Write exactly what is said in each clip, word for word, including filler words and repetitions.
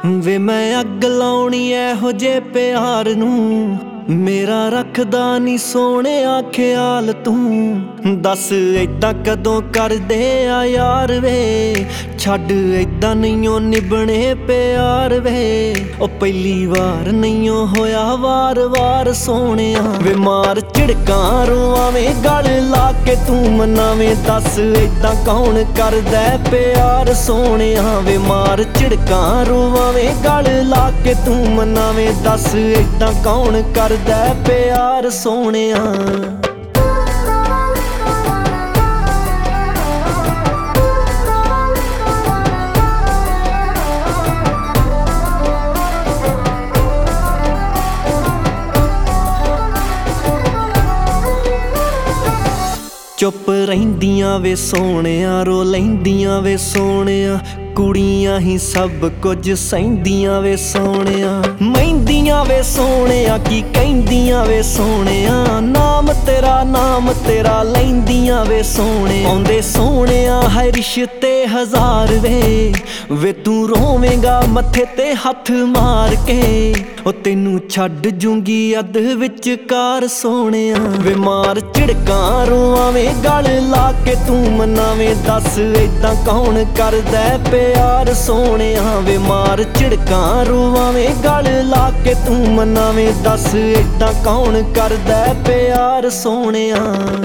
ਵੇ ਮੈਂ ਅੱਗ ਲਾਉਣੀ ਇਹੋ ਜੇ ਪਿਆਰ ਨੂੰ, ਮੇਰਾ ਰੱਖਦਾ ਨੀ ਸੋਹਣਿਆ ਖਿਆਲ ਤੂੰ। ਦੱਸ ਏਦਾਂ ਕਦੋਂ ਕਰਦੇ ਆ ਯਾਰ ਵੇ, ਛੱਡ ਏਦਾਂ ਨਹੀਂਓ ਨਿਭਣੇ ਪਿਆਰ ਵੇ। ਉਹ ਪਹਿਲੀ ਵਾਰ ਨਹੀਂਓ ਹੋਇਆ ਵਾਰ ਵਾਰ ਸੋਹਣਿਆ ਵੇ। ਮਾਰ ਝਿੜਕਾਂ ਰੋਆਵੇਂ ਗਲ ਲਾ ਕੇ ਤੂੰ ਮਨਾਵੇਂ, ਦੱਸ ਏਦਾਂ ਕੌਣ ਕਰਦਾ ਪਿਆਰ ਸੋਹਣਿਆ ਵੇ। ਮਾਰ ਝਿੜਕਾਂ ਰੋਆਵੇਂ ਗਲ ਲਾ ਕੇ ਤੂੰ ਮਨਾਵੇਂ, ਦੱਸ ਏਦਾਂ ਕੌਣ ਕਰਦਾ ਪਿਆਰ ਸੋਹਣਿਆ। ਚੁੱਪ ਰਹਿੰਦੀਆਂ ਵੇ ਸੋਹਣਿਆ, ਰੋ ਲੈਂਦੀਆਂ ਵੇ ਸੋਹਣਿਆ, ਕੁੜੀਆਂ ਹੀ ਸਭ ਕੁਝ ਸਹਿੰਦੀਆਂ ਵੇ ਸੋਹਣਿਆ। ਮਹਿੰਦੀਆਂ ਵੇ ਸੋਹਣਿਆ ਕੀ ਕਹਿੰਦੀਆਂ ਵੇ ਸੋਹਣਿਆ, ਨਾਮ ਤੇਰਾ ਨਾਮ ਤੇਰਾ ਲੈਂਦੀਆਂ ਵੇ ਸੋਹਣਿਆ। ਆਉਂਦੇ ਸੋਹਣਿਆ ਹੈ ਰਿਸ਼ਤੇ ਹਜ਼ਾਰ ਵੇ, ਵੇ ਤੂੰ ਰੋਵੇਂਗਾ ਮੱਥੇ ਤੇ ਹੱਥ ਮਾਰ ਕੇ। ਉਹ ਤੈਨੂੰ ਛੱਡ ਜੂੰਗੀ ਅੱਧ ਵਿਚਕਾਰ ਸੋਹਣਿਆ ਵੇ। ਮਾਰ ਝਿੜਕਾਂ ਰੋਆਵੇਂ ਗਲ ਲਾ ਕੇ ਤੂੰ ਮਨਾਵੇਂ, ਦੱਸ ਏਦਾਂ ਕੌਣ ਕਰਦਾ ਪਿਆਰ ਸੋਹਣਿਆ ਵੇ। ਮਾਰ ਝਿੜਕਾਂ ਰੋਆਵੇਂ ਗਲ ਲਾ ਕੇ ਤੂੰ ਮਨਾਵੇਂ, ਦੱਸ ਏਦਾਂ ਕੌਣ ਕਰਦਾ ਪਿਆਰ ਸੋਹਣਿਆ।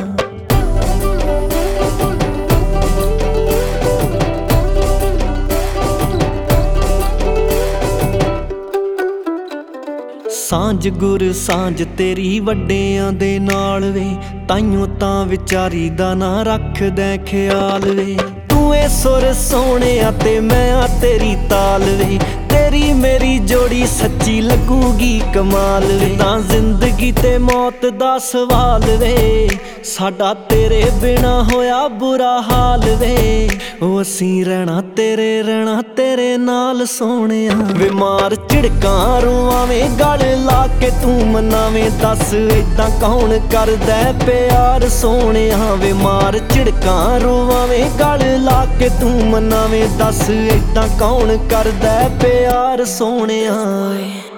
ਸਾਂਝ ਗੁਰ ਸਾਂਝ ਤੇਰੀ ਵੱਡਿਆਂ ਦੇ ਨਾਲ ਵੇ, ਤਾਈਓ ਤਾਂ ਵਿਚਾਰੀ ਦਾ ਨਾ ਰੱਖਦਾ ਖਿਆਲ ਵੇ। ਤੂੰ ਏ ਸੁਰ ਸੋਹਣਿਆ ਤੇ ਮੈਂ ਆ ਤੇਰੀ ਤਾਲ ਵੇ, ਤੇਰੀ ਮੇਰੀ ਜੋੜੀ ਸੱਚੀ ਲੱਗੂਗੀ ਕਮਾਲ ਵੇ। ਤਾਂ ਜ਼ਿੰਦਗੀ ਤੇ ਮੌਤ ਦਾ ਸਵਾਲ ਵੇ, ਸਾਡਾ ਤੇਰੇ ਬਿਨਾ ਹੋਇਆ ਬੁਰਾ ਹਾਲ ਵੇ। ਉਹ ਅਸੀਂ ਰਹਿਣਾ ਤੇਰੇ ਰਹਿਣਾ ਤੇਰੇ ਨਾਲ ਸੋਹਣਿਆ ਵੇ। ਮਾਰ ਝਿੜਕਾਂ ਰੋਆਵੇਂ ਗਲ ਲਾ ਕੇ ਤੂੰ ਮਨਾਵੇਂ, ਦੱਸ ਏਦਾਂ ਕੌਣ ਕਰਦਾ ਪਿਆਰ ਸੋਹਣਿਆ ਵੇ। ਮਾਰ ਝਿੜਕਾਂ ਰੋਆਵੇਂ ਗਲ ਲਾ ਕੇ ਤੂੰ ਮਨਾਵੇਂ, ਦੱਸ ਏਦਾਂ ਕੌਣ ਕਰਦਾ ਪਿਆਰ ਸੋਹਣਿਆ।